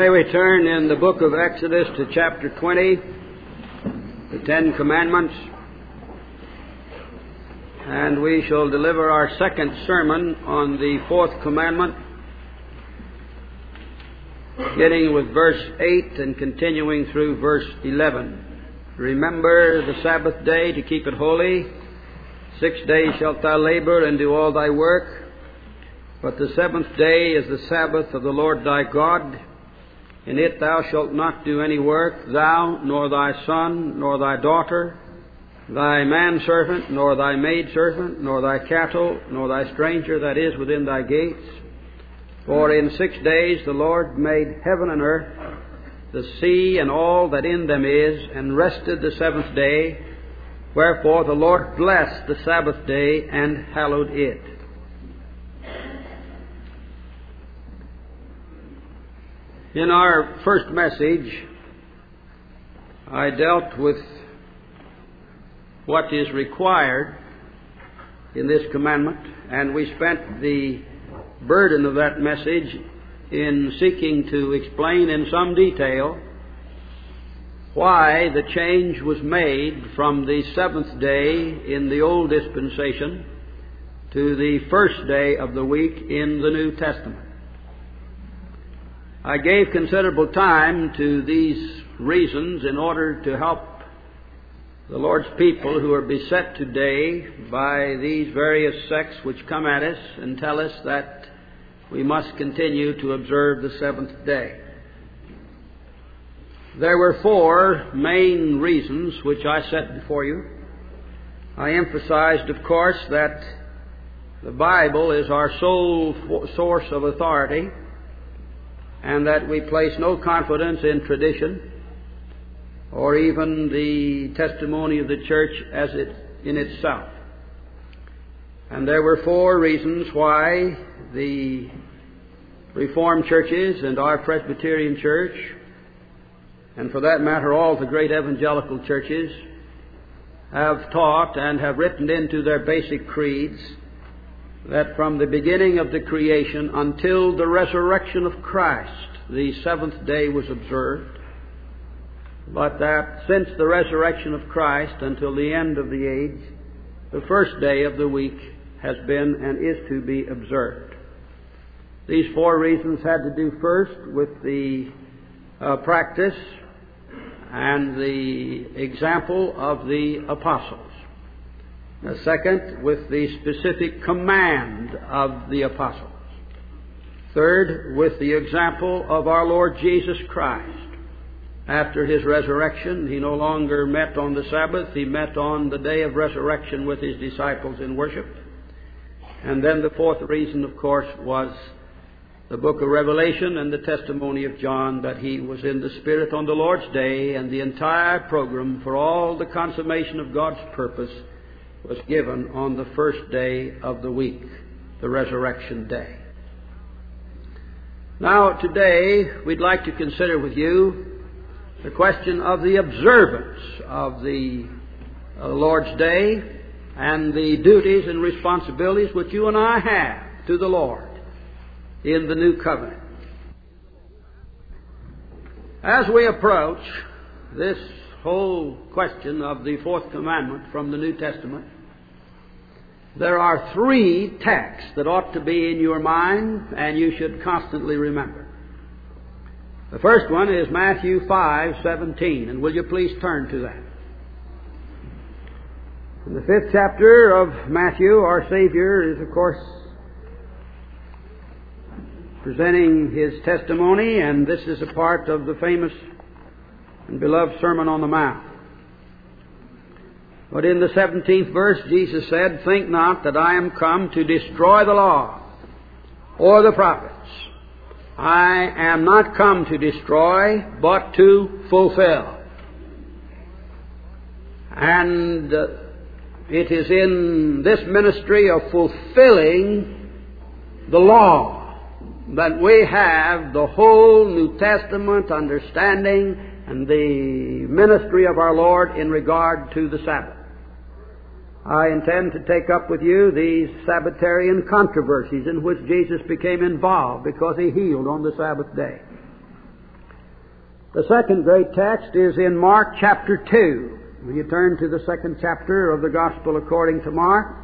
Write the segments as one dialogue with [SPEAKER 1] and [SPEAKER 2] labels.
[SPEAKER 1] May we turn in the book of Exodus to chapter 20, the Ten Commandments, and we shall deliver our second sermon on the fourth commandment, beginning with verse 8 and continuing through verse 11. Remember the Sabbath day to keep it holy. 6 days shalt thou labor and do all thy work, but the seventh day is the Sabbath of the Lord thy God. In it thou shalt not do any work, thou, nor thy son, nor thy daughter, thy manservant, nor thy maidservant, nor thy cattle, nor thy stranger that is within thy gates. For in 6 days the Lord made heaven and earth, the sea and all that in them is, and rested the seventh day. Wherefore the Lord blessed the Sabbath day and hallowed it. In our first message, I dealt with what is required in this commandment, and we spent the burden of that message in seeking to explain in some detail why the change was made from the seventh day in the Old Dispensation to the first day of the week in the New Testament. I gave considerable time to these reasons in order to help the Lord's people who are beset today by these various sects which come at us and tell us that we must continue to observe the seventh day. There were four main reasons which I set before you. I emphasized, of course, that the Bible is our sole source of authority, and that we place no confidence in tradition or even the testimony of the church as it in itself. And there were four reasons why the Reformed churches and our Presbyterian church, and for that matter all the great evangelical churches, have taught and have written into their basic creeds that from the beginning of the creation until the resurrection of Christ, the seventh day was observed, but that since the resurrection of Christ until the end of the age, the first day of the week has been and is to be observed. These four reasons had to do first with the practice and the example of the apostles. Second, with the specific command of the apostles. Third, with the example of our Lord Jesus Christ. After His resurrection, He no longer met on the Sabbath. He met on the day of resurrection with His disciples in worship. And then the fourth reason, of course, was the book of Revelation and the testimony of John that he was in the Spirit on the Lord's day, and the entire program for all the consummation of God's purpose was given on the first day of the week, the resurrection day. Now, today, we'd like to consider with you the question of the observance of the Lord's day and the duties and responsibilities which you and I have to the Lord in the new covenant. As we approach this whole question of the fourth commandment from the New Testament, there are three texts that ought to be in your mind and you should constantly remember. The first one is Matthew 5:17, and will you please turn to that? In the 5th chapter of Matthew, our Savior is, of course, presenting His testimony, and this is a part of the famous and beloved Sermon on the Mount. But in the 17th verse, Jesus said, "Think not that I am come to destroy the law or the prophets. I am not come to destroy, but to fulfill." And it is in this ministry of fulfilling the law that we have the whole New Testament understanding and the ministry of our Lord in regard to the Sabbath. I intend to take up with you these Sabbatarian controversies in which Jesus became involved because He healed on the Sabbath day. The second great text is in Mark chapter 2. Will you turn to the second chapter of the Gospel according to Mark?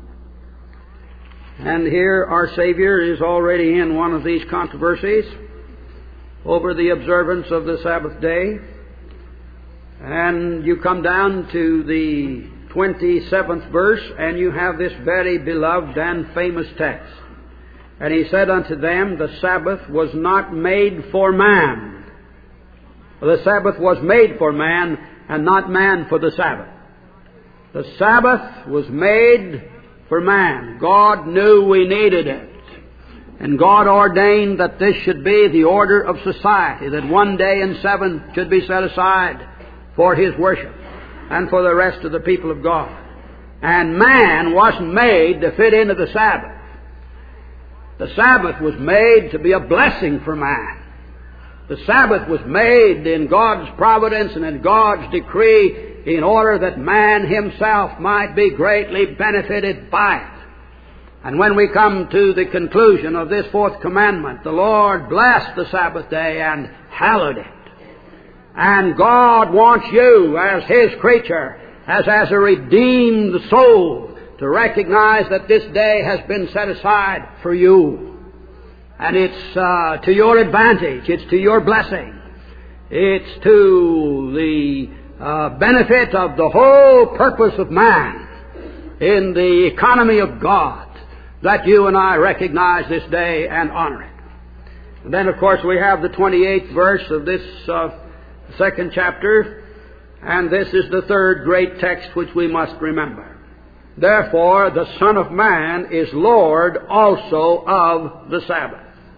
[SPEAKER 1] And here our Savior is already in one of these controversies over the observance of the Sabbath day. And you come down to the 27th verse, and you have this very beloved and famous text. And he said unto them, the Sabbath was not made for man. The Sabbath was made for man, and not man for the Sabbath. The Sabbath was made for man. God knew we needed it. And God ordained that this should be the order of society, that one day in 7 should be set aside for His worship and for the rest of the people of God. And man wasn't made to fit into the Sabbath. The Sabbath was made to be a blessing for man. The Sabbath was made in God's providence and in God's decree in order that man himself might be greatly benefited by it. And when we come to the conclusion of this fourth commandment, the Lord blessed the Sabbath day and hallowed it. And God wants you as His creature, as a redeemed soul, to recognize that this day has been set aside for you. And it's to your advantage. It's to your blessing. It's to the benefit of the whole purpose of man in the economy of God that you and I recognize this day and honor it. And then, of course, we have the 28th verse of this second chapter, and this is the third great text which we must remember. Therefore, the Son of Man is Lord also of the Sabbath.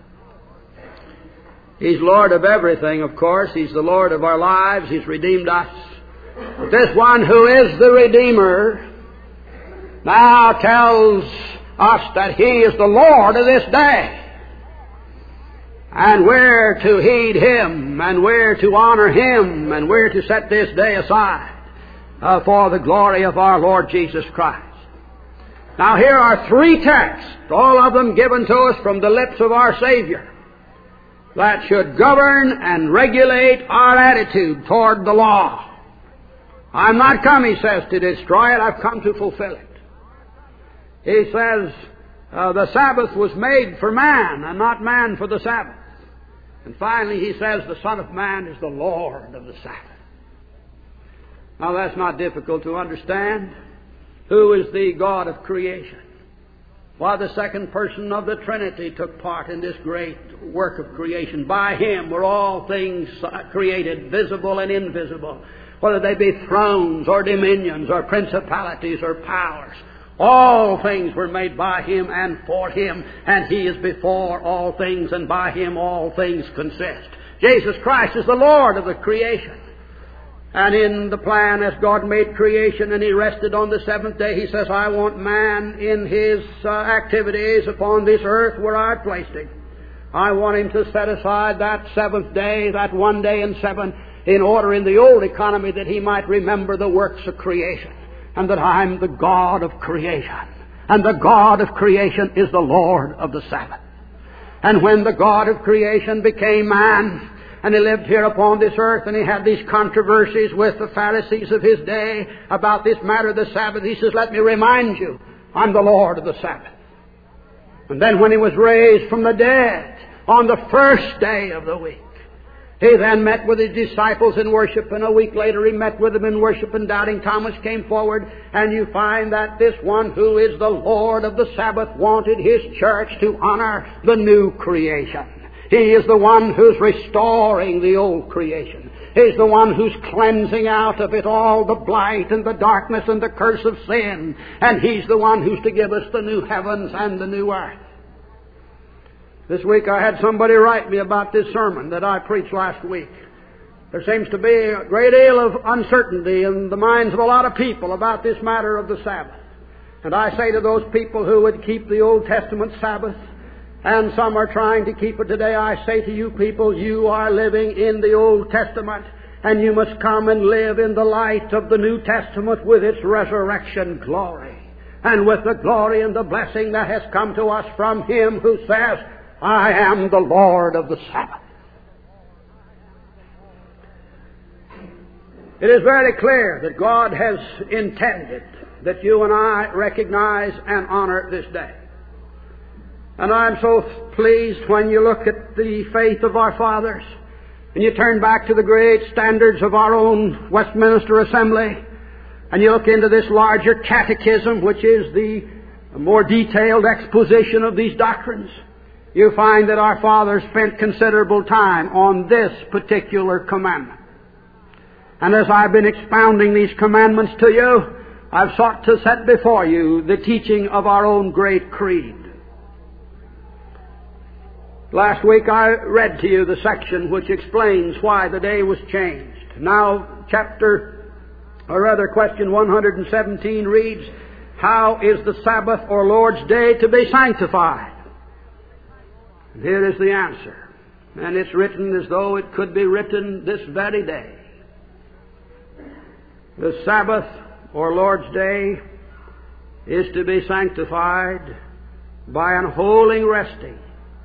[SPEAKER 1] He's Lord of everything, of course. He's the Lord of our lives. He's redeemed us. But this one who is the Redeemer now tells us that He is the Lord of this day. And we're to heed Him, and we're to honor Him, and we're to set this day aside for the glory of our Lord Jesus Christ. Now here are three texts, all of them given to us from the lips of our Savior, that should govern and regulate our attitude toward the law. I'm not come, He says, to destroy it. I've come to fulfill it. He says the Sabbath was made for man and not man for the Sabbath. And finally He says the Son of Man is the Lord of the Sabbath. Now that's not difficult to understand. Who is the God of creation? Why, the second person of the Trinity took part in this great work of creation. By Him were all things created, visible and invisible, whether they be thrones or dominions or principalities or powers. All things were made by Him and for Him, and He is before all things, and by Him all things consist. Jesus Christ is the Lord of the creation. And in the plan, as God made creation and He rested on the seventh day, He says, I want man in his activities upon this earth where I placed him. I want him to set aside that seventh day, that one day in 7, in order in the old economy that he might remember the works of creation, and that I'm the God of creation. And the God of creation is the Lord of the Sabbath. And when the God of creation became man, and He lived here upon this earth, and He had these controversies with the Pharisees of His day about this matter of the Sabbath, He says, let me remind you, I'm the Lord of the Sabbath. And then when He was raised from the dead on the first day of the week, He then met with His disciples in worship, and a week later He met with them in worship, and doubting Thomas came forward, and you find that this one who is the Lord of the Sabbath wanted His church to honor the new creation. He is the one who's restoring the old creation. He's the one who's cleansing out of it all the blight and the darkness and the curse of sin. And He's the one who's to give us the new heavens and the new earth. This week I had somebody write me about this sermon that I preached last week. There seems to be a great deal of uncertainty in the minds of a lot of people about this matter of the Sabbath. And I say to those people who would keep the Old Testament Sabbath, and some are trying to keep it today, I say to you people, you are living in the Old Testament, and you must come and live in the light of the New Testament with its resurrection glory, and with the glory and the blessing that has come to us from Him who says, I am the Lord of the Sabbath. It is very clear that God has intended that you and I recognize and honor this day. And I'm so pleased when you look at the faith of our fathers and you turn back to the great standards of our own Westminster Assembly and you look into this larger catechism, which is the more detailed exposition of these doctrines. You find that our fathers spent considerable time on this particular commandment. And as I've been expounding these commandments to you, I've sought to set before you the teaching of our own great creed. Last week I read to you the section which explains why the day was changed. Now question 117 reads, how is the Sabbath or Lord's Day to be sanctified? And here is the answer. And it's written as though it could be written this very day. The Sabbath or Lord's Day is to be sanctified by unholy resting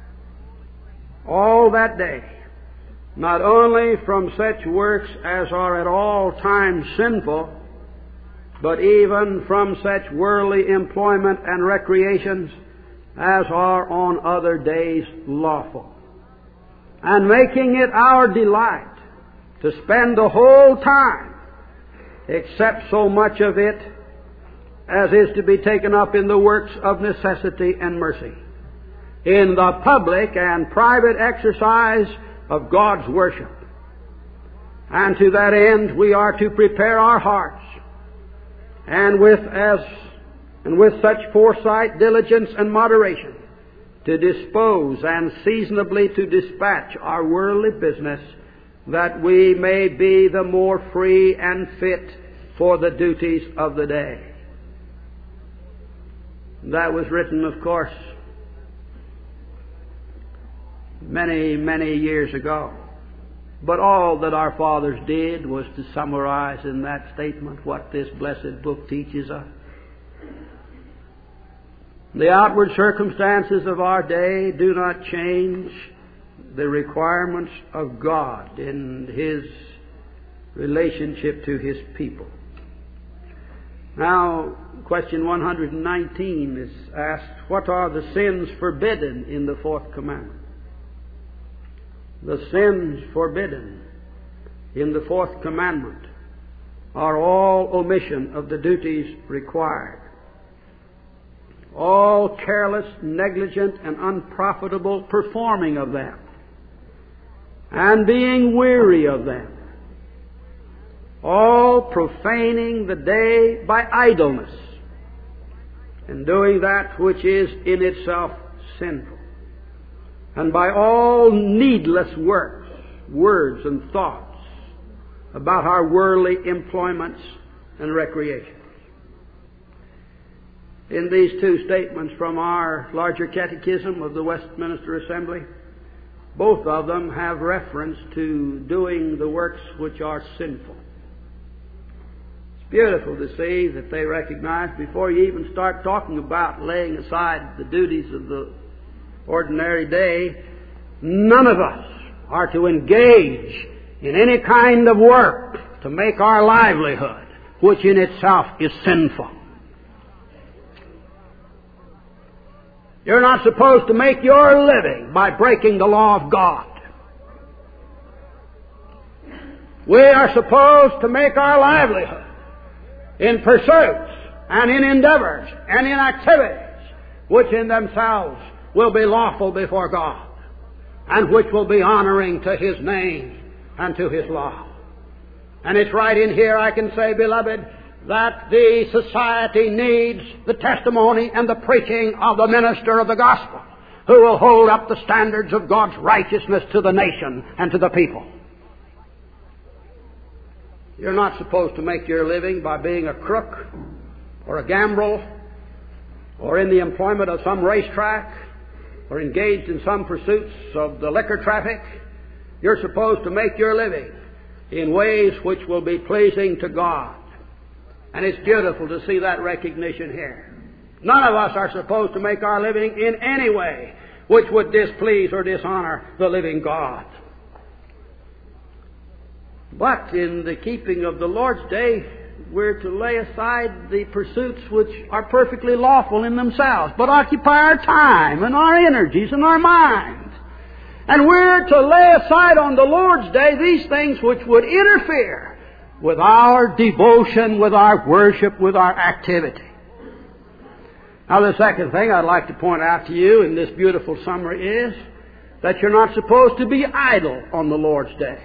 [SPEAKER 1] all that day, not only from such works as are at all times sinful, but even from such worldly employment and recreations as are on other days lawful, and making it our delight to spend the whole time, except so much of it as is to be taken up in the works of necessity and mercy, in the public and private exercise of God's worship. And to that end we are to prepare our hearts, and with such foresight, diligence, and moderation, to dispose and seasonably to dispatch our worldly business, that we may be the more free and fit for the duties of the day. That was written, of course, many, many years ago. But all that our fathers did was to summarize in that statement what this blessed book teaches us. The outward circumstances of our day do not change the requirements of God in His relationship to His people. Now, question 119 is asked, what are the sins forbidden in the fourth commandment? The sins forbidden in the fourth commandment are all omission of the duties required, all careless, negligent, and unprofitable performing of them, and being weary of them, all profaning the day by idleness, and doing that which is in itself sinful, and by all needless works, words, and thoughts about our worldly employments and recreations. In these two statements from our larger catechism of the Westminster Assembly, both of them have reference to doing the works which are sinful. It's beautiful to see that they recognize, before you even start talking about laying aside the duties of the ordinary day, none of us are to engage in any kind of work to make our livelihood, which in itself is sinful. You're not supposed to make your living by breaking the law of God. We are supposed to make our livelihood in pursuits and in endeavors and in activities which in themselves will be lawful before God and which will be honoring to His name and to His law. And it's right in here I can say, beloved, that the society needs the testimony and the preaching of the minister of the gospel, who will hold up the standards of God's righteousness to the nation and to the people. You're not supposed to make your living by being a crook or a gambler or in the employment of some racetrack or engaged in some pursuits of the liquor traffic. You're supposed to make your living in ways which will be pleasing to God. And it's beautiful to see that recognition here. None of us are supposed to make our living in any way which would displease or dishonor the living God. But in the keeping of the Lord's Day, we're to lay aside the pursuits which are perfectly lawful in themselves, but occupy our time and our energies and our minds. And we're to lay aside on the Lord's Day these things which would interfere with our devotion, with our worship, with our activity. Now, the second thing I'd like to point out to you in this beautiful summary is that you're not supposed to be idle on the Lord's Day.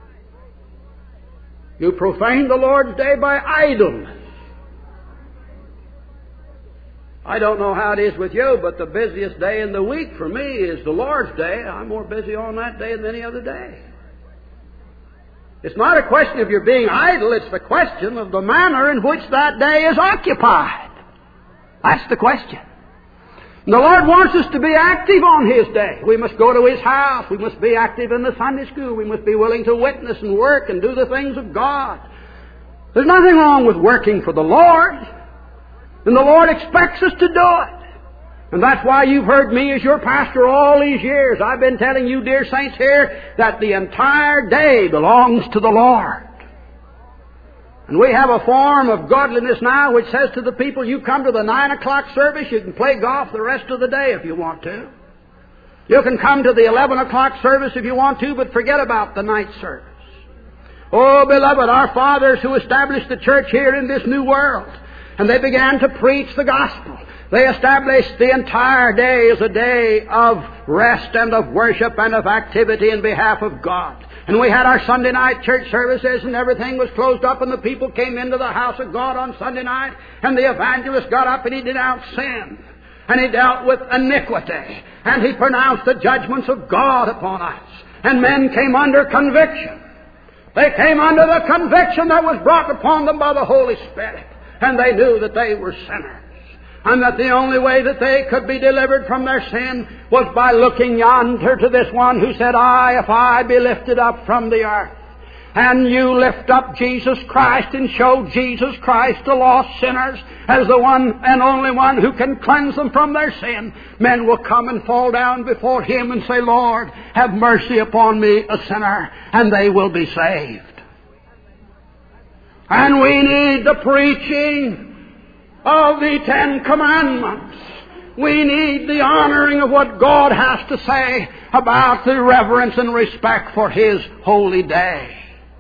[SPEAKER 1] You profane the Lord's Day by idleness. I don't know how it is with you, but the busiest day in the week for me is the Lord's Day. I'm more busy on that day than any other day. It's not a question of your being idle, it's the question of the manner in which that day is occupied. That's the question. And the Lord wants us to be active on His day. We must go to His house. We must be active in the Sunday school. We must be willing to witness and work and do the things of God. There's nothing wrong with working for the Lord. And the Lord expects us to do it. And that's why you've heard me as your pastor all these years. I've been telling you, dear saints here, that the entire day belongs to the Lord. And we have a form of godliness now which says to the people, you come to the 9 o'clock service, you can play golf the rest of the day if you want to. You can come to the 11 o'clock service if you want to, but forget about the night service. Oh, beloved, our fathers who established the church here in this new world, and they began to preach the gospel. They established the entire day as a day of rest and of worship and of activity in behalf of God. And we had our Sunday night church services, and everything was closed up, and the people came into the house of God on Sunday night, and the evangelist got up and he denounced sin, and he dealt with iniquity, and he pronounced the judgments of God upon us. And men came under conviction. They came under the conviction that was brought upon them by the Holy Spirit, and they knew that they were sinners, and that the only way that they could be delivered from their sin was by looking yonder to this one who said, if I be lifted up from the earth, and you lift up Jesus Christ and show Jesus Christ to lost sinners as the one and only one who can cleanse them from their sin, men will come and fall down before Him and say, Lord, have mercy upon me, a sinner, and they will be saved. And we need the preaching of the 10 Commandments. We need the honoring of what God has to say about the reverence and respect for His holy day.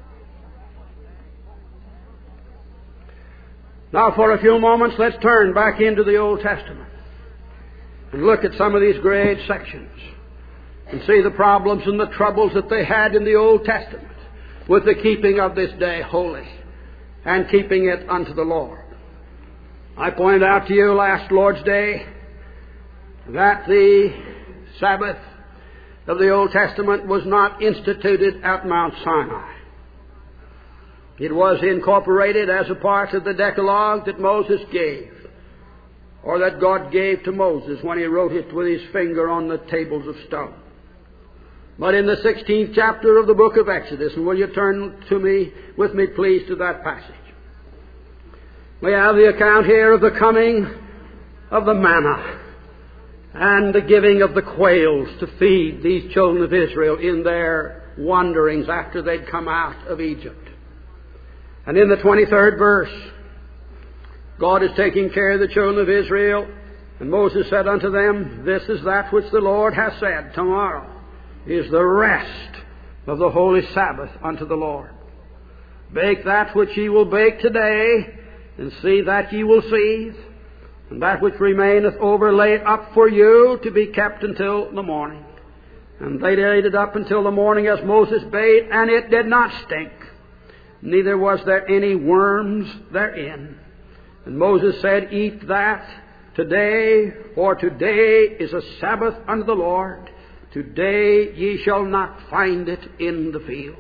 [SPEAKER 1] Now, for a few moments, let's turn back into the Old Testament and look at some of these great sections and see the problems and the troubles that they had in the Old Testament with the keeping of this day holy and keeping it unto the Lord. I pointed out to you last Lord's Day that the Sabbath of the Old Testament was not instituted at Mount Sinai. It was incorporated as a part of the Decalogue that Moses gave, or that God gave to Moses when he wrote it with his finger on the tables of stone. But in the 16th chapter of the book of Exodus, and will you turn with me please to that passage? We have the account here of the coming of the manna and the giving of the quails to feed these children of Israel in their wanderings after they'd come out of Egypt. And in the 23rd verse, God is taking care of the children of Israel. And Moses said unto them, This is that which the Lord hath said, tomorrow is the rest of the holy Sabbath unto the Lord. Bake that which ye will bake today, and see that ye will seethe, and that which remaineth overlay up for you to be kept until the morning. And they laid it up until the morning as Moses bade, and it did not stink, neither was there any worms therein. And Moses said, Eat that today, for today is a Sabbath unto the Lord. Today ye shall not find it in the field.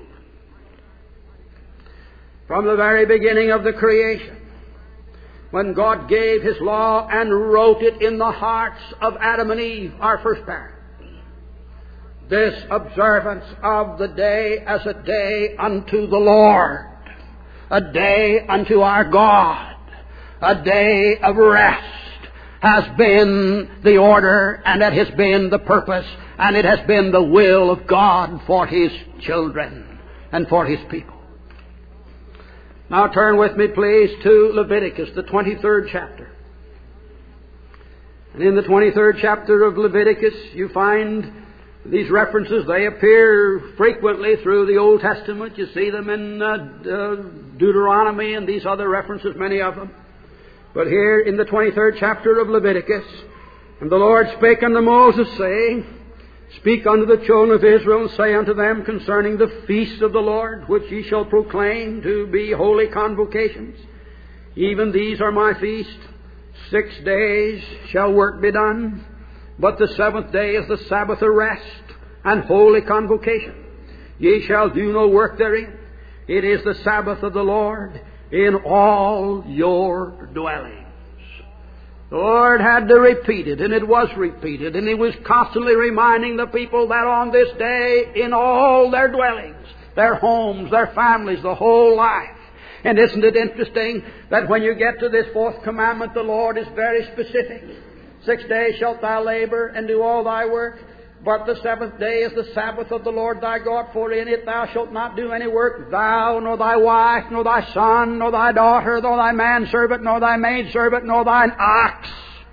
[SPEAKER 1] From the very beginning of the creation, when God gave His law and wrote it in the hearts of Adam and Eve, our first parents, this observance of the day as a day unto the Lord, a day unto our God, a day of rest, has been the order, and it has been the purpose, and it has been the will of God for His children and for His people. Now turn with me, please, to Leviticus, the 23rd chapter. And in the 23rd chapter of Leviticus, you find these references. They appear frequently through the Old Testament. You see them in Deuteronomy and these other references, many of them. But here in the 23rd chapter of Leviticus, and the Lord spake unto Moses, saying, Speak unto the children of Israel, and say unto them concerning the feasts of the Lord, which ye shall proclaim to be holy convocations. Even these are my feasts. 6 days shall work be done, but the 7th day is the Sabbath of rest and holy convocation. Ye shall do no work therein. It is the Sabbath of the Lord in all your dwellings. The Lord had to repeat it, and it was repeated, and He was constantly reminding the people that on this day, in all their dwellings, their homes, their families, the whole life. And isn't it interesting that when you get to this 4th commandment, the Lord is very specific. 6 days shalt thou labor and do all thy work, but the 7th day is the Sabbath of the Lord thy God, for in it thou shalt not do any work, thou, nor thy wife, nor thy son, nor thy daughter, nor thy manservant, nor thy maidservant, nor thine ox,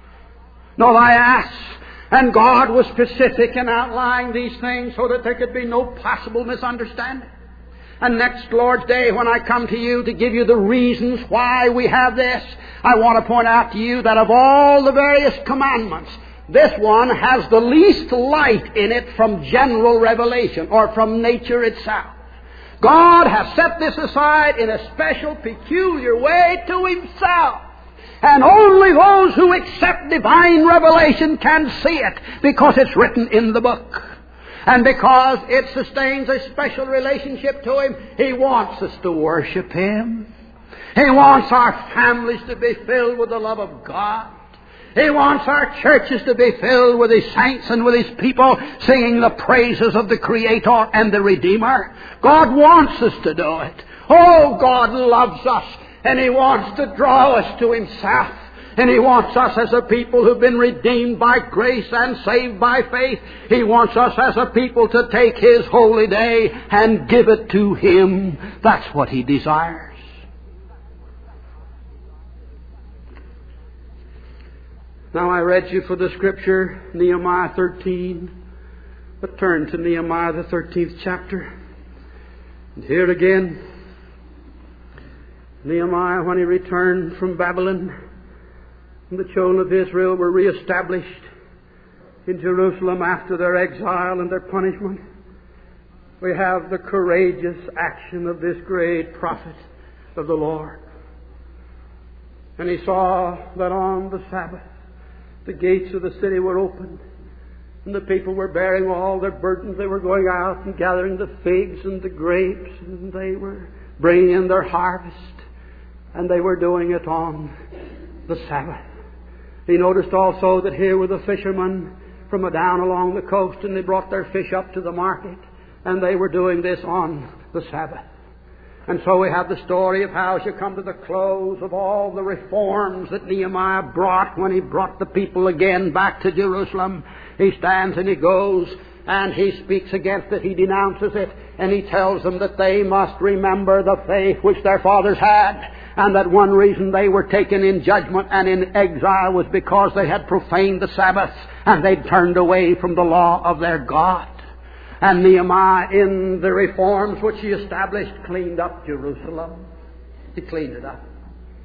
[SPEAKER 1] nor thy ass. And God was specific in outlining these things so that there could be no possible misunderstanding. And next Lord's Day, when I come to you to give you the reasons why we have this, I want to point out to you that of all the various commandments, this one has the least light in it from general revelation or from nature itself. God has set this aside in a special, peculiar way to Himself. And only those who accept divine revelation can see it, because it's written in the book. And because it sustains a special relationship to Him, He wants us to worship Him. He wants our families to be filled with the love of God. He wants our churches to be filled with His saints and with His people singing the praises of the Creator and the Redeemer. God wants us to do it. Oh, God loves us, and He wants to draw us to Himself. And He wants us as a people who've been redeemed by grace and saved by faith. He wants us as a people to take His holy day and give it to Him. That's what He desires. Now I read you for the Scripture, Nehemiah 13. But turn to Nehemiah the 13th chapter. And here again, Nehemiah, when he returned from Babylon, and the children of Israel were reestablished in Jerusalem after their exile and their punishment, we have the courageous action of this great prophet of the Lord. And he saw that on the Sabbath the gates of the city were opened, and the people were bearing all their burdens. They were going out and gathering the figs and the grapes, and they were bringing in their harvest, and they were doing it on the Sabbath. He noticed also that here were the fishermen from down along the coast, and they brought their fish up to the market, and they were doing this on the Sabbath. And so we have the story of how, as you come to the close of all the reforms that Nehemiah brought when he brought the people again back to Jerusalem, he stands and he goes and he speaks against it, he denounces it, and he tells them that they must remember the faith which their fathers had, and that one reason they were taken in judgment and in exile was because they had profaned the Sabbath and they'd turned away from the law of their God. And Nehemiah, in the reforms which he established, cleaned up Jerusalem. He cleaned it up.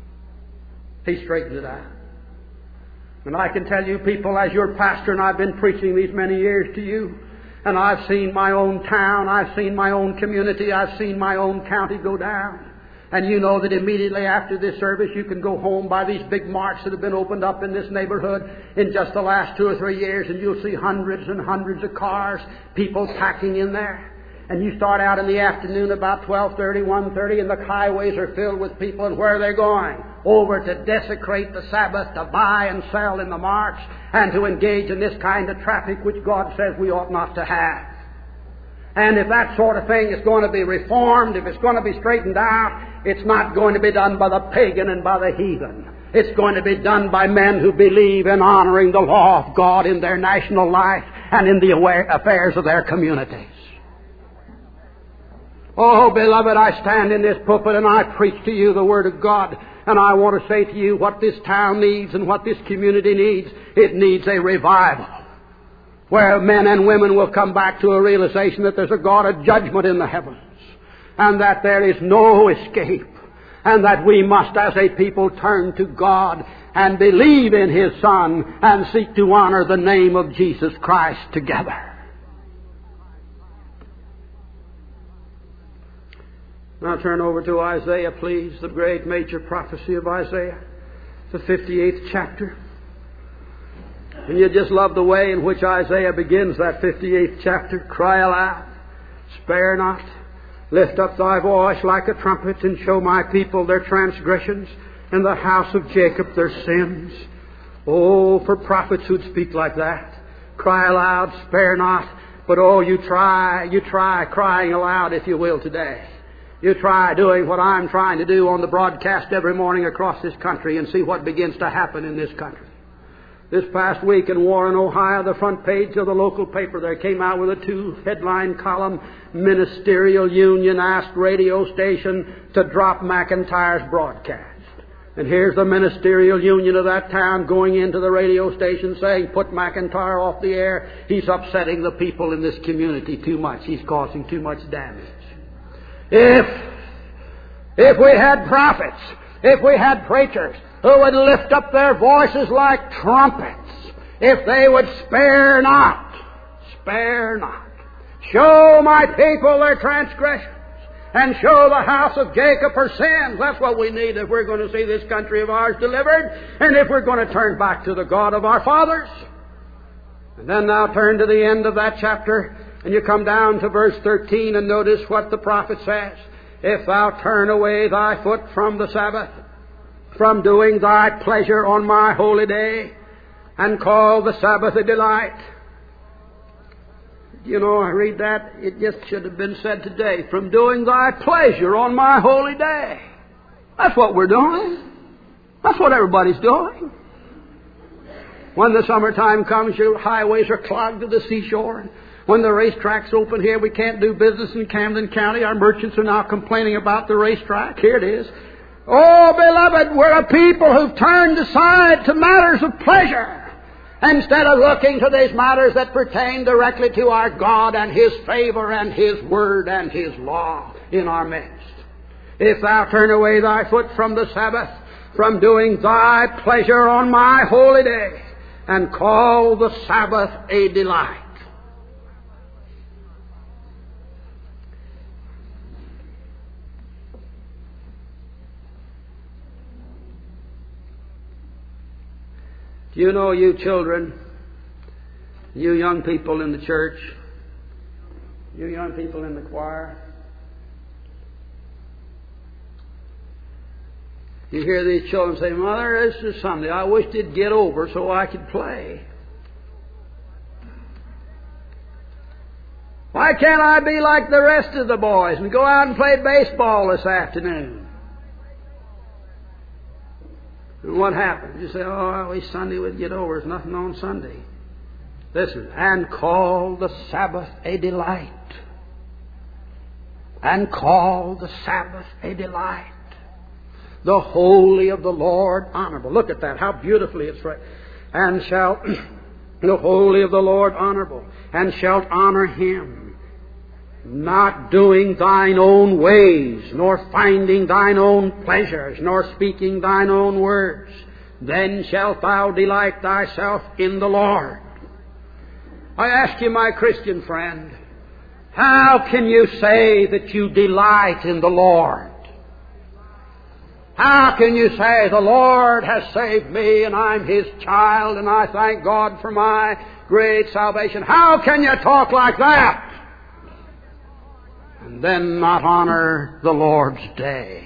[SPEAKER 1] He straightened it out. And I can tell you, people, as your pastor, and I've been preaching these many years to you, and I've seen my own town, I've seen my own community, I've seen my own county go down. And you know that immediately after this service you can go home by these big marts that have been opened up in this neighborhood in just the last 2 or 3 years, and you'll see hundreds and hundreds of cars, people packing in there. And you start out in the afternoon about 12:30, 1:30, and the highways are filled with people. And where are they going? Over to desecrate the Sabbath, to buy and sell in the marts, and to engage in this kind of traffic which God says we ought not to have. And if that sort of thing is going to be reformed, if it's going to be straightened out, it's not going to be done by the pagan and by the heathen. It's going to be done by men who believe in honoring the law of God in their national life and in the affairs of their communities. Oh, beloved, I stand in this pulpit and I preach to you the Word of God. And I want to say to you what this town needs and what this community needs. It needs a revival, where men and women will come back to a realization that there's a God of judgment in the heavens, and that there is no escape, and that we must as a people turn to God and believe in His Son and seek to honor the name of Jesus Christ together. Now turn over to Isaiah, please, the great major prophecy of Isaiah, the 58th chapter. And you just love the way in which Isaiah begins that 58th chapter. Cry aloud, spare not, lift up thy voice like a trumpet, and show my people their transgressions, and the house of Jacob their sins. Oh, for prophets who'd speak like that. Cry aloud, spare not. But oh, you try crying aloud, if you will, today. You try doing what I'm trying to do on the broadcast every morning across this country and see what begins to happen in this country. This past week in Warren, Ohio, the front page of the local paper there came out with a 2-headline column. Ministerial Union asked radio station to drop McIntyre's broadcast. And here's the Ministerial Union of that town going into the radio station saying, put McIntyre off the air. He's upsetting the people in this community too much. He's causing too much damage. If we had prophets, if we had preachers who would lift up their voices like trumpets, if they would spare not, show my people their transgressions, and show the house of Jacob her sins. That's what we need if we're going to see this country of ours delivered, and if we're going to turn back to the God of our fathers. And then now turn to the end of that chapter, and you come down to verse 13 and notice what the prophet says. If thou turn away thy foot from the Sabbath, from doing thy pleasure on my holy day, and call the Sabbath a delight. You know, I read that, it just should have been said today. From doing thy pleasure on my holy day. That's what we're doing. That's what everybody's doing. When the summertime comes, your highways are clogged to the seashore. When the racetracks open here, we can't do business in Camden County. Our merchants are now complaining about the racetrack. Here it is. Oh, beloved, we're a people who've turned aside to matters of pleasure instead of looking to these matters that pertain directly to our God and His favor and His word and His law in our midst. If thou turn away thy foot from the Sabbath, from doing thy pleasure on my holy day, and call the Sabbath a delight. You know, you children, you young people in the church, you young people in the choir, you hear these children say, Mother, this is Sunday. I wish it'd get over so I could play. Why can't I be like the rest of the boys and go out and play baseball this afternoon? And what happens? You say, oh, I wish Sunday would get over. There's nothing on Sunday. Listen, and call the Sabbath a delight. And call the Sabbath a delight. The holy of the Lord honorable. Look at that, how beautifully it's right. And shalt the holy of the Lord honorable, and shalt honor Him, not doing thine own ways, nor finding thine own pleasures, nor speaking thine own words. Then shalt thou delight thyself in the Lord. I ask you, my Christian friend, how can you say that you delight in the Lord? How can you say, the Lord has saved me and I'm His child and I thank God for my great salvation? How can you talk like that and then not honor the Lord's day?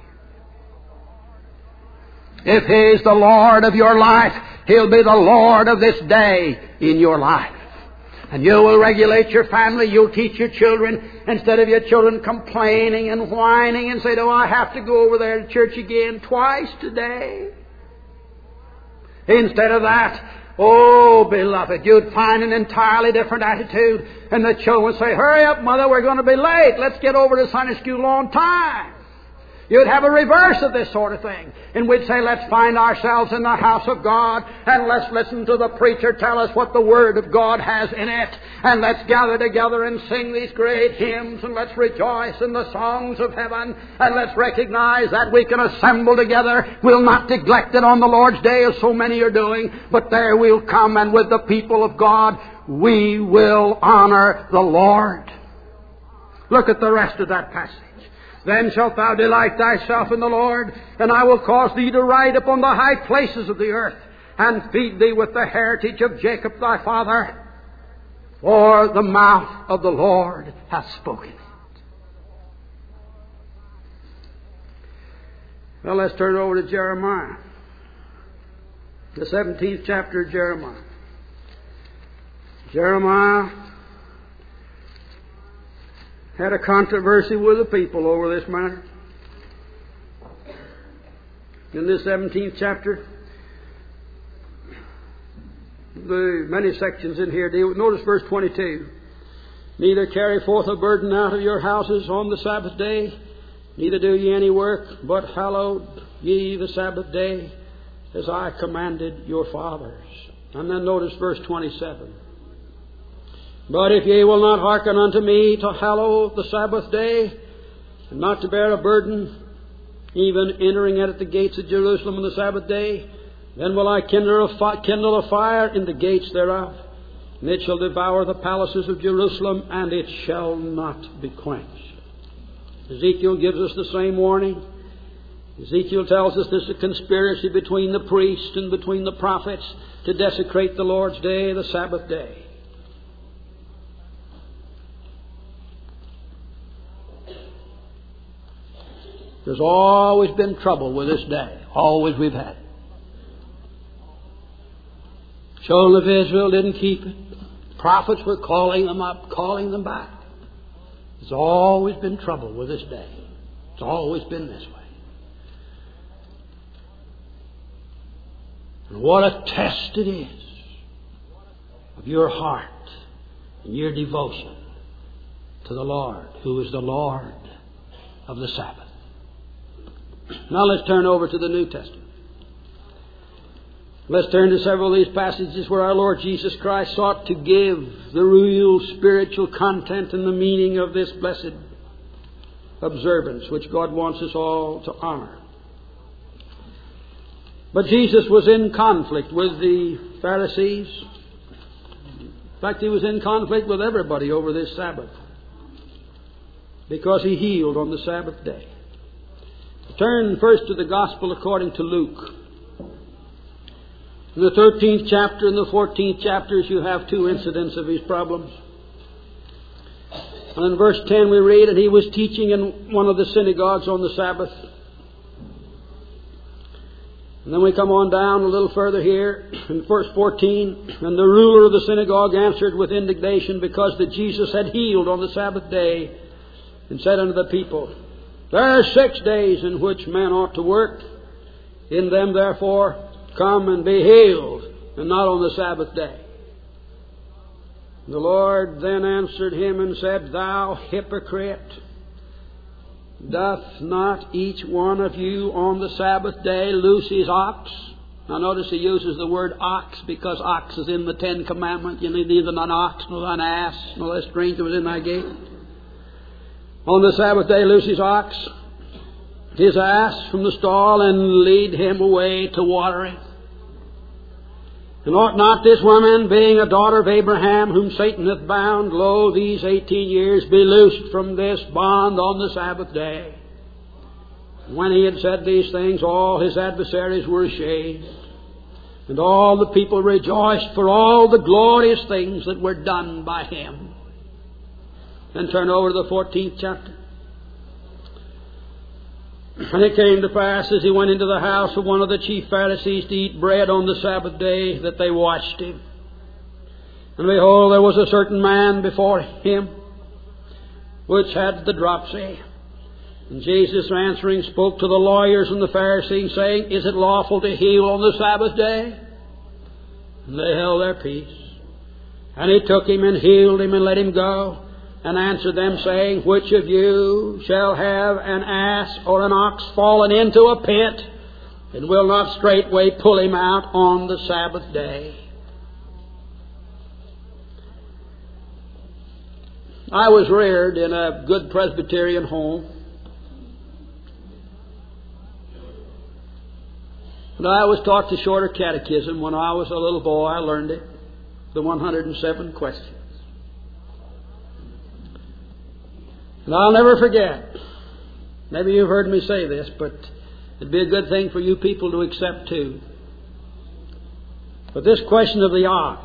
[SPEAKER 1] If He's the Lord of your life, He'll be the Lord of this day in your life. And you will regulate your family. You'll teach your children instead of your children complaining and whining and say, do I have to go over there to church again twice today? Instead of that, Oh, beloved, you'd find an entirely different attitude. And the children would say, hurry up, Mother, we're going to be late. Let's get over to Sunday school on time. You'd have a reverse of this sort of thing. And we'd say, let's find ourselves in the house of God, and let's listen to the preacher tell us what the Word of God has in it. And let's gather together and sing these great hymns, and let's rejoice in the songs of heaven. And let's recognize that we can assemble together. We'll not neglect it on the Lord's Day, as so many are doing, but there we'll come, and with the people of God, we will honor the Lord. Look at the rest of that passage. Then shalt thou delight thyself in the Lord, and I will cause thee to ride upon the high places of the earth, and feed thee with the heritage of Jacob thy father. For the mouth of the Lord hath spoken it. Well, let's turn over to Jeremiah. The 17th chapter of Jeremiah. Jeremiah had a controversy with the people over this matter. In this 17th chapter, the many sections in here deal with, notice verse 22. Neither carry forth a burden out of your houses on the Sabbath day, neither do ye any work, but hallowed ye the Sabbath day, as I commanded your fathers. And then notice verse 27. But if ye will not hearken unto me to hallow the Sabbath day, and not to bear a burden, even entering at the gates of Jerusalem on the Sabbath day, then will I kindle a fire in the gates thereof, and it shall devour the palaces of Jerusalem, and it shall not be quenched. Ezekiel gives us the same warning. Ezekiel tells us there's a conspiracy between the priests and between the prophets to desecrate the Lord's day, the Sabbath day. There's always been trouble with this day. Always we've had it. Children of Israel didn't keep it. Prophets were calling them up, calling them back. There's always been trouble with this day. It's always been this way. And what a test it is of your heart and your devotion to the Lord, who is the Lord of the Sabbath. Now let's turn over to the New Testament. Let's turn to several of these passages where our Lord Jesus Christ sought to give the real spiritual content and the meaning of this blessed observance, which God wants us all to honor. But Jesus was in conflict with the Pharisees. In fact, He was in conflict with everybody over this Sabbath, because He healed on the Sabbath day. Turn first to the Gospel according to Luke. In the 13th chapter and the 14th chapters, you have two incidents of His problems. And in verse 10 we read, and He was teaching in one of the synagogues on the Sabbath. And then we come on down a little further here, in verse 14, and the ruler of the synagogue answered with indignation because that Jesus had healed on the Sabbath day, and said unto the people, there are 6 days in which men ought to work. In them, therefore, come and be healed, and not on the Sabbath day. The Lord then answered him and said, thou hypocrite, doth not each one of you on the Sabbath day loose his ox? Now notice He uses the word ox, because ox is in the 10 Commandments. You need neither an ox, nor an ass, nor a stranger within thy gate. On the Sabbath day loose his ox, his ass from the stall, and lead him away to watering. And ought not this woman, being a daughter of Abraham, whom Satan hath bound, lo, these 18 years, be loosed from this bond on the Sabbath day? And when he had said these things, all his adversaries were ashamed, and all the people rejoiced for all the glorious things that were done by him. Then turn over to the 14th chapter. And it came to pass, as he went into the house of one of the chief Pharisees to eat bread on the Sabbath day, that they watched him. And behold, there was a certain man before him, which had the dropsy. And Jesus answering spoke to the lawyers and the Pharisees, saying, is it lawful to heal on the Sabbath day? And they held their peace. And he took him and healed him and let him go, and answered them, saying, Which of you shall have an ass or an ox fallen into a pit, and will not straightway pull him out on the Sabbath day? I was reared in a good Presbyterian home. And I was taught the shorter catechism. When I was a little boy, I learned it. The 107 questions. And I'll never forget. Maybe you've heard me say this, but it'd be a good thing for you people to accept too. But this question of the ox.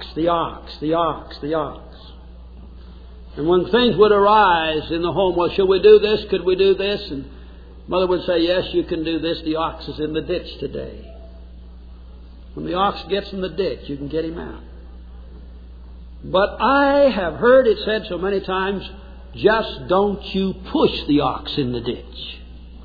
[SPEAKER 1] And when things would arise in the home, well, should we do this? Could we do this? And Mother would say, yes, you can do this. The ox is in the ditch today. When the ox gets in the ditch, you can get him out. But I have heard it said so many times, just don't you push the ox in the ditch.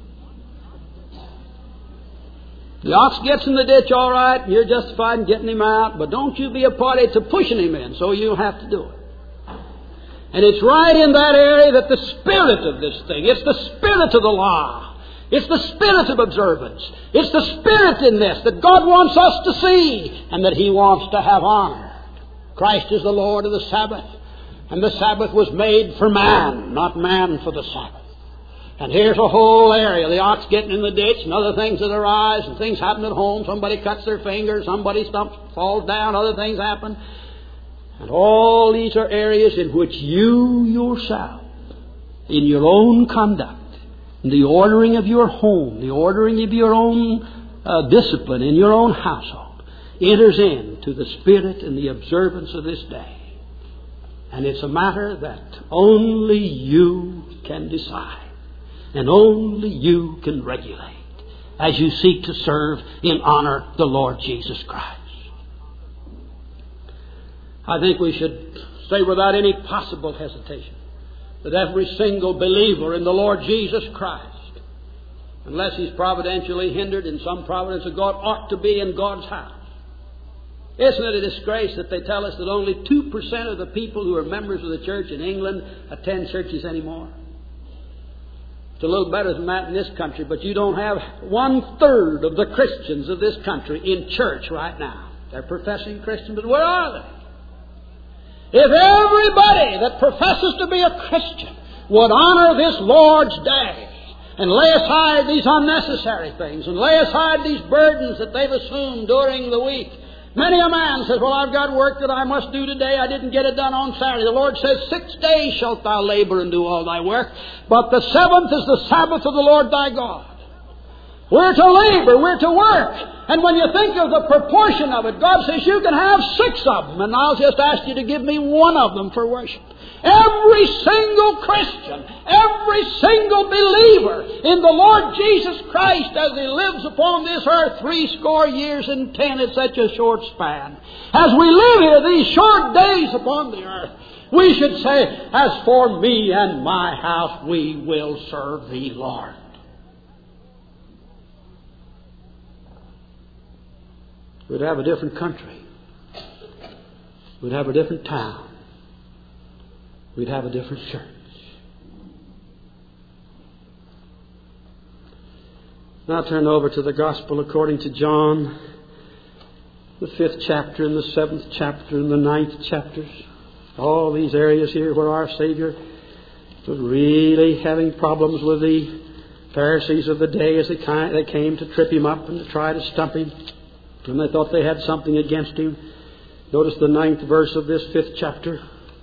[SPEAKER 1] The ox gets in the ditch all right, you're justified in getting him out, but don't you be a party to pushing him in, so you have to do it. And it's right in that area that the spirit of this thing, it's the spirit of the law, it's the spirit of observance, it's the spirit in this that God wants us to see and that He wants to have honored. Christ is the Lord of the Sabbath, and the Sabbath was made for man, not man for the Sabbath. And here's a whole area, the ox getting in the ditch and other things that arise, and things happen at home. Somebody cuts their finger, somebody falls down, other things happen. And all these are areas in which you yourself, in your own conduct, in the ordering of your home, the ordering of your own discipline in your own household, enters into the spirit and the observance of this day. And it's a matter that only you can decide, and only you can regulate as you seek to serve in honor the Lord Jesus Christ. I think we should say without any possible hesitation that every single believer in the Lord Jesus Christ, unless he's providentially hindered in some providence of God, ought to be in God's house. Isn't it a disgrace that they tell us that only 2% of the people who are members of the church in England attend churches anymore? It's a little better than that in this country, but you don't have 1/3 of the Christians of this country in church right now. They're professing Christians, but where are they? If everybody that professes to be a Christian would honor this Lord's Day and lay aside these unnecessary things and lay aside these burdens that they've assumed during the week. Many a man says, well, I've got work that I must do today. I didn't get it done on Saturday. The Lord says, 6 days shalt thou labor and do all thy work, but the 7th is the Sabbath of the Lord thy God. We're to labor, we're to work. And when you think of the proportion of it, God says you can have 6 of them, and I'll just ask you to give me 1 of them for worship. Every single Christian, every single believer in the Lord Jesus Christ as He lives upon this earth 70 years and 10, it's such a short span. As we live here these short days upon the earth, we should say, as for me and my house, we will serve Thee, Lord. We'd have a different country. We'd have a different town. We'd have a different church. Now turn over to the Gospel according to John, the 5th chapter and the 7th chapter and the 9th chapters. All these areas here where our Savior was really having problems with the Pharisees of the day as they came to trip Him up and to try to stump Him. And they thought they had something against Him. Notice the 9th verse of this 5th chapter.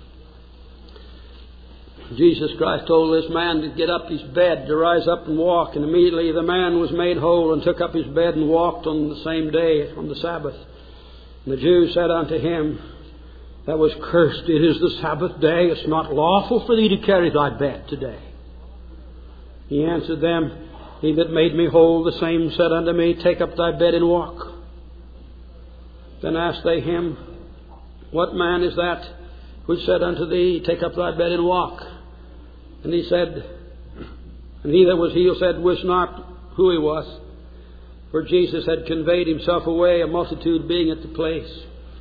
[SPEAKER 1] Jesus Christ told this man to get up his bed, to rise up and walk. And immediately the man was made whole and took up his bed and walked on the same day, on the Sabbath. And the Jews said unto him, that was cursed. It is the Sabbath day. It's not lawful for thee to carry thy bed today. He answered them, He that made me whole, the same said unto me, take up thy bed and walk. Then asked they him, what man is that which said unto thee, take up thy bed and walk? And he said, and he that was healed said, wist not who he was, for Jesus had conveyed Himself away, a multitude being at the place.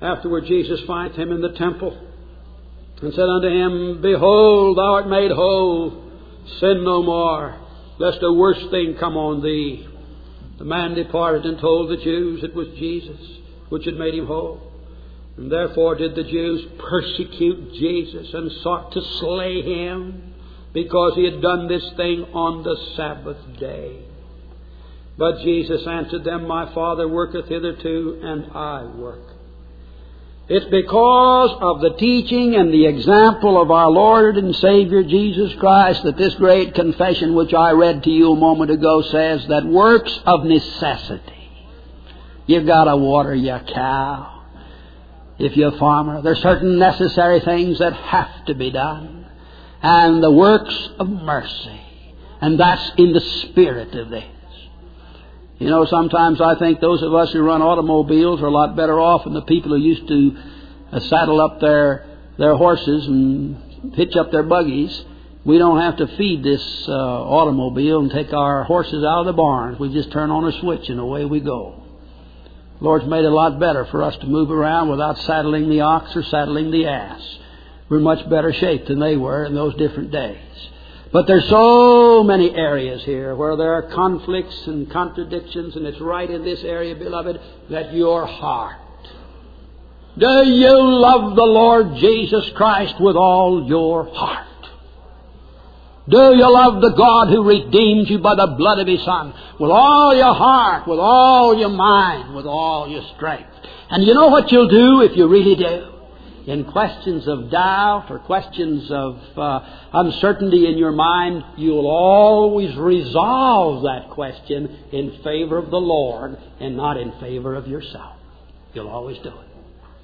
[SPEAKER 1] Afterward Jesus findeth him in the temple, and said unto him, Behold, thou art made whole. Sin no more, lest a worse thing come on thee. The man departed and told the Jews it was Jesus which had made him whole. And therefore did the Jews persecute Jesus and sought to slay him, because he had done this thing on the Sabbath day. But Jesus answered them, My Father worketh hitherto, and I work. It's because of the teaching and the example of our Lord and Savior Jesus Christ that this great confession which I read to you a moment ago says that works of necessity. You've got to water your cow. If you're a farmer, there are certain necessary things that have to be done. And the works of mercy. And that's in the spirit of this. You know, sometimes I think those of us who run automobiles are a lot better off than the people who used to saddle up their horses and hitch up their buggies. We don't have to feed this automobile and take our horses out of the barns. We just turn on a switch and away we go. The Lord's made it a lot better for us to move around without saddling the ox or saddling the ass. We're in much better shape than they were in those different days. But there's so many areas here where there are conflicts and contradictions, and it's right in this area, beloved, that your heart. Do you love the Lord Jesus Christ with all your heart? Do you love the God who redeemed you by the blood of His Son? With all your heart, with all your mind, with all your strength. And you know what you'll do if you really do? In questions of doubt or questions of uncertainty in your mind, you'll always resolve that question in favor of the Lord and not in favor of yourself. You'll always do it.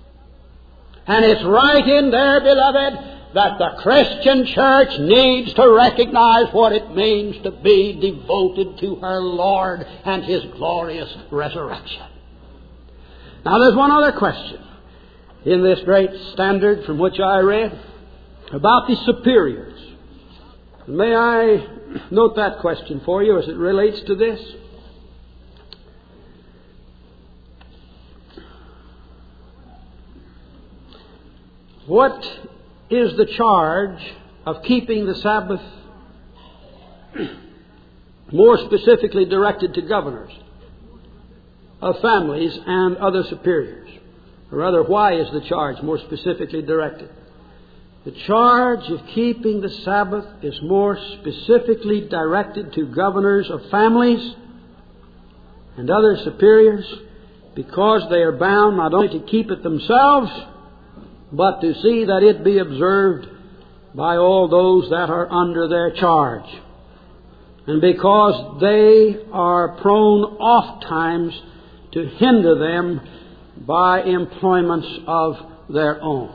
[SPEAKER 1] And it's right in there, beloved, that the Christian church needs to recognize what it means to be devoted to her Lord and His glorious resurrection. Now there's one other question in this great standard from which I read about the superiors. May I note that question for you as it relates to this? What is the charge of keeping the Sabbath more specifically directed to governors of families and other superiors? Or rather, why is the charge more specifically directed? The charge of keeping the Sabbath is more specifically directed to governors of families and other superiors because they are bound not only to keep it themselves, but to see that it be observed by all those that are under their charge. And because they are prone oft times to hinder them by employments of their own.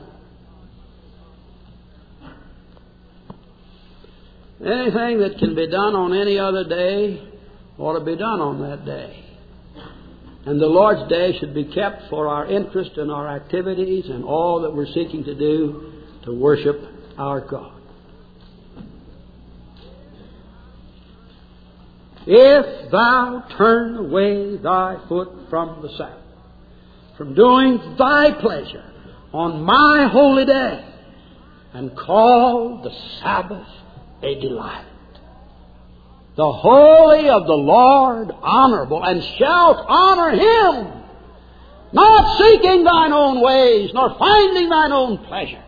[SPEAKER 1] Anything that can be done on any other day ought to be done on that day. And the Lord's Day should be kept for our interest and our activities and all that we're seeking to do to worship our God. If thou turn away thy foot from the Sabbath, from doing thy pleasure on my holy day, and call the Sabbath a delight, the holy of the Lord honorable, and shalt honor Him, not seeking thine own ways, nor finding thine own pleasure,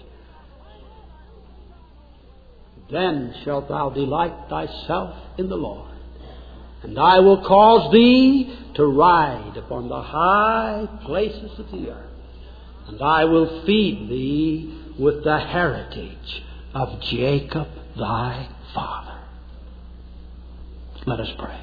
[SPEAKER 1] then shalt thou delight thyself in the Lord. And I will cause thee to ride upon the high places of the earth, and I will feed thee with the heritage of Jacob thy father. Let us pray.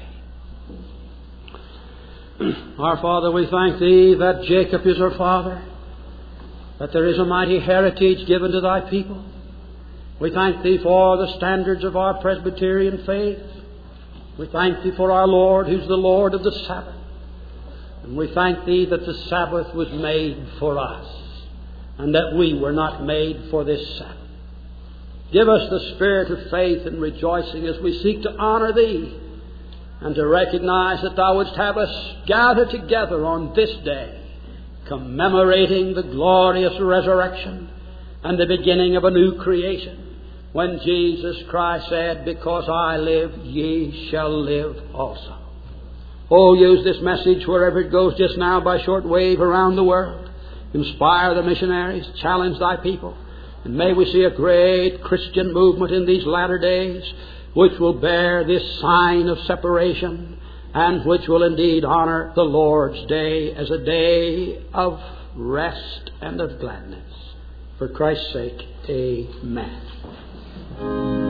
[SPEAKER 1] Our Father, we thank Thee that Jacob is our father, that there is a mighty heritage given to Thy people. We thank Thee for the standards of our Presbyterian faith. We thank Thee for our Lord, who's the Lord of the Sabbath. And we thank Thee that the Sabbath was made for us, and that we were not made for this Sabbath. Give us the spirit of faith and rejoicing as we seek to honor Thee, and to recognize that Thou wouldst have us gather together on this day commemorating the glorious resurrection and the beginning of a new creation, when Jesus Christ said, "Because I live, ye shall live also." Oh, use this message wherever it goes just now by short wave around the world. Inspire the missionaries, challenge thy people, and may we see a great Christian movement in these latter days which will bear this sign of separation and which will indeed honor the Lord's day as a day of rest and of gladness. For Christ's sake, amen.